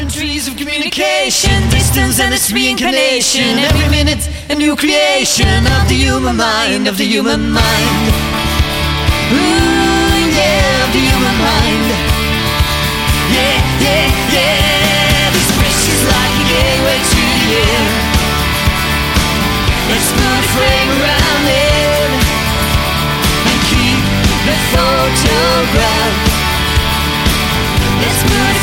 boundaries of communication, distance and its reincarnation. Every minute a new creation of the human mind, of the human mind. Ooh, yeah, of the human mind. Yeah, yeah, yeah.